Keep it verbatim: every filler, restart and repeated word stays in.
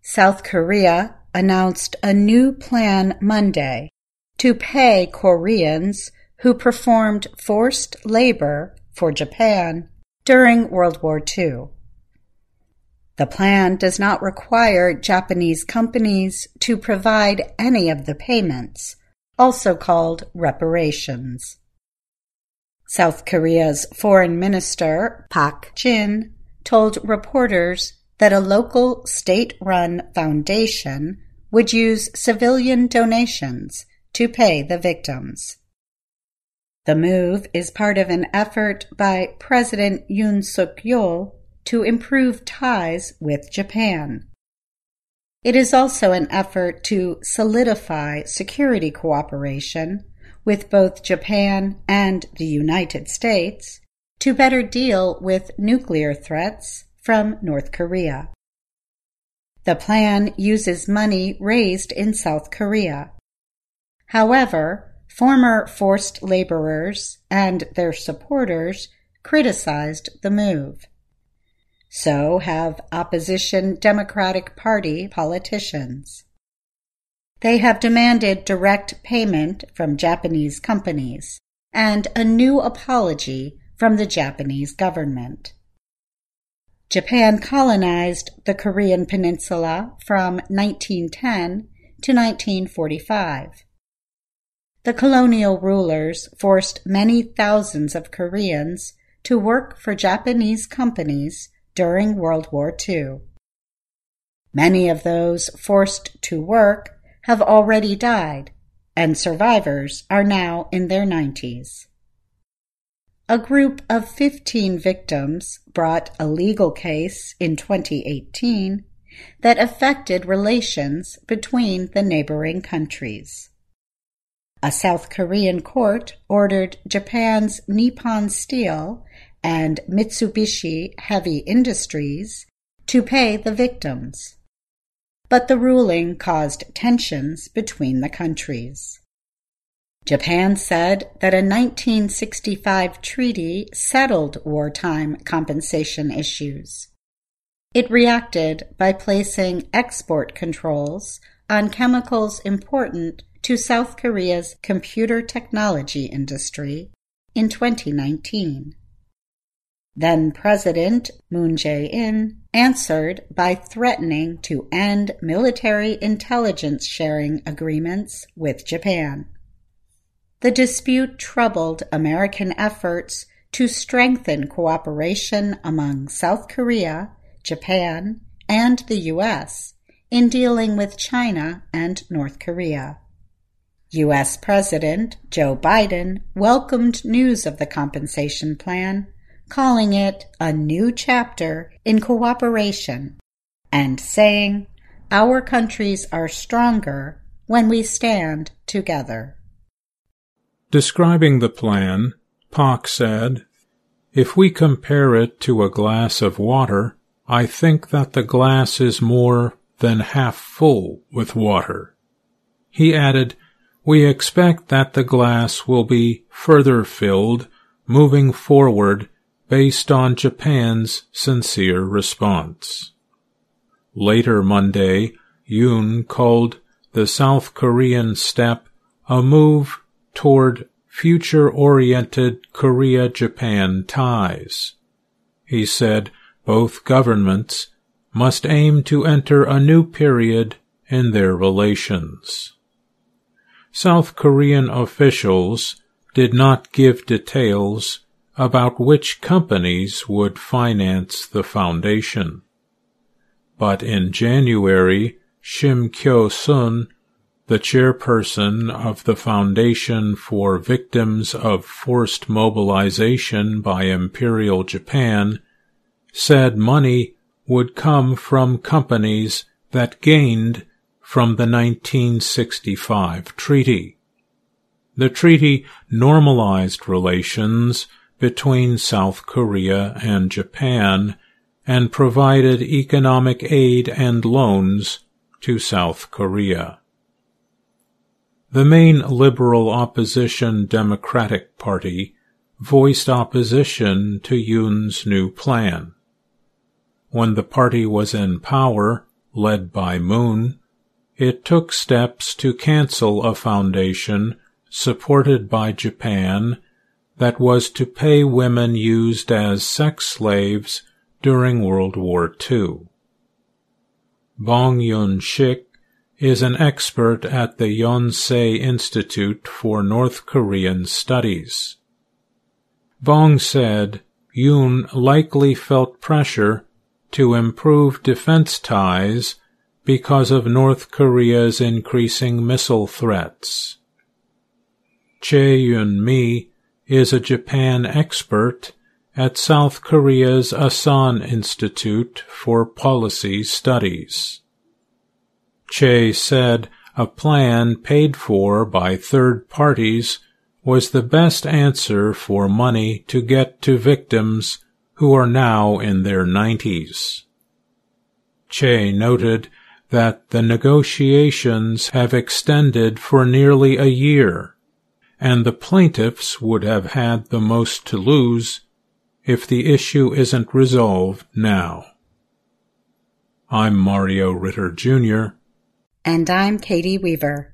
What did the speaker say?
South Korea announced a new plan Monday to pay Koreans who performed forced labor for Japan during World War Two. The plan does not require Japanese companies to provide any of the payments, also called reparations. South Korea's Foreign Minister Pak Jin told reporters that a local state-run foundation would use civilian donations to pay the victims. The move is part of an effort by President Yoon Suk-yeol to improve ties with Japan. It is also an effort to solidify security cooperation with both Japan and the United States to better deal with nuclear threats from North Korea. The plan uses money raised in South Korea. However, former forced laborers and their supporters criticized the move. So have opposition Democratic Party politicians. They have demanded direct payment from Japanese companies and a new apology from the Japanese government. Japan colonized the Korean peninsula from nineteen ten to nineteen forty-five. The colonial rulers forced many thousands of Koreans to work for Japanese companies during World War Two. Many of those forced to work have already died, and survivors are now in their nineties. A group of fifteen victims brought a legal case in twenty eighteen that affected relations between the neighboring countries. A South Korean court ordered Japan's Nippon Steel and Mitsubishi Heavy Industries to pay the victims, but the ruling caused tensions between the countries. Japan said that a nineteen sixty-five treaty settled wartime compensation issues. It reacted by placing export controls on chemicals important to South Korea's computer technology industry in twenty nineteen. Then-President Moon Jae-in answered by threatening to end military intelligence sharing agreements with Japan. The dispute troubled American efforts to strengthen cooperation among South Korea, Japan, and the U S in dealing with China and North Korea. U S President Joe Biden welcomed news of the compensation plan, calling it a new chapter in cooperation and saying, "Our countries are stronger when we stand together." Describing the plan, Pak said, "If we compare it to a glass of water, I think that the glass is more than half full with water." He added, "We expect that the glass will be further filled moving forward based on Japan's sincere response." Later Monday, Yoon called the South Korean step a move toward future-oriented Korea-Japan ties. He said both governments must aim to enter a new period in their relations. South Korean officials did not give details about which companies would finance the foundation. But in January, Shim Kyo-sun, the chairperson of the Foundation for Victims of Forced Mobilization by Imperial Japan, said money would come from companies that gained from the nineteen sixty-five treaty. The treaty normalized relations between South Korea and Japan and provided economic aid and loans to South Korea. The main liberal opposition Democratic Party voiced opposition to Yoon's new plan. When the party was in power, led by Moon, it took steps to cancel a foundation supported by Japan that was to pay women used as sex slaves during World War Two. Bong Yun-shik is an expert at the Yonsei Institute for North Korean Studies. Bong said Yoon likely felt pressure to improve defense ties because of North Korea's increasing missile threats. Chae Yun-mi is a Japan expert at South Korea's Asan Institute for Policy Studies. Chae said a plan paid for by third parties was the best answer for money to get to victims who are now in their nineties. Chae noted that the negotiations have extended for nearly a year, and the plaintiffs would have had the most to lose if the issue isn't resolved now. I'm Mario Ritter, Junior And I'm Katie Weaver.